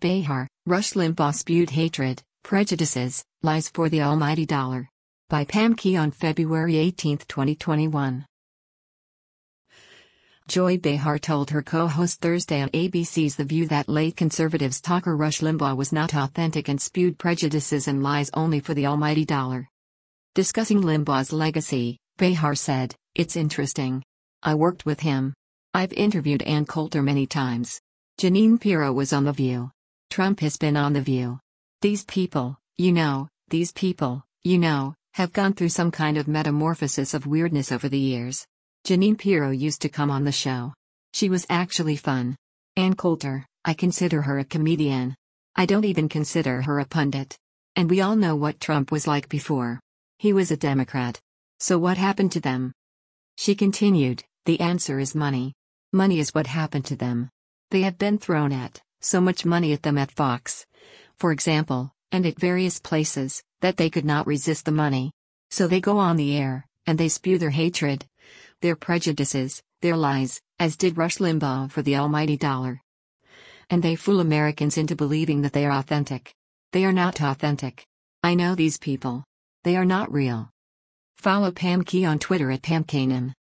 Behar, Rush Limbaugh spewed hatred, prejudices, lies for the almighty dollar. By Pam Key on February 18, 2021. Joy Behar told her co-host Thursday on ABC's The View that late conservatives talker Rush Limbaugh was not authentic and spewed prejudices and lies only for the almighty dollar. Discussing Limbaugh's legacy, Behar said, "It's interesting. I worked with him. I've interviewed Ann Coulter many times. Jeanine Pirro was on The View. Trump has been on The View. These people, have gone through some kind of metamorphosis of weirdness over the years. Jeanine Pirro used to come on the show. She was actually fun. Ann Coulter, I consider her a comedian. I don't even consider her a pundit. And we all know what Trump was like before. He was a Democrat. So what happened to them?" She continued, "The answer is money. Money is what happened to them. They have been thrown at so much money at them at Fox, for example, and at various places, that they could not resist the money. So they go on the air, and they spew their hatred, their prejudices, their lies, as did Rush Limbaugh for the almighty dollar. And they fool Americans into believing that they are authentic. They are not authentic. I know these people. They are not real." Follow Pam Key on Twitter at PamKanan.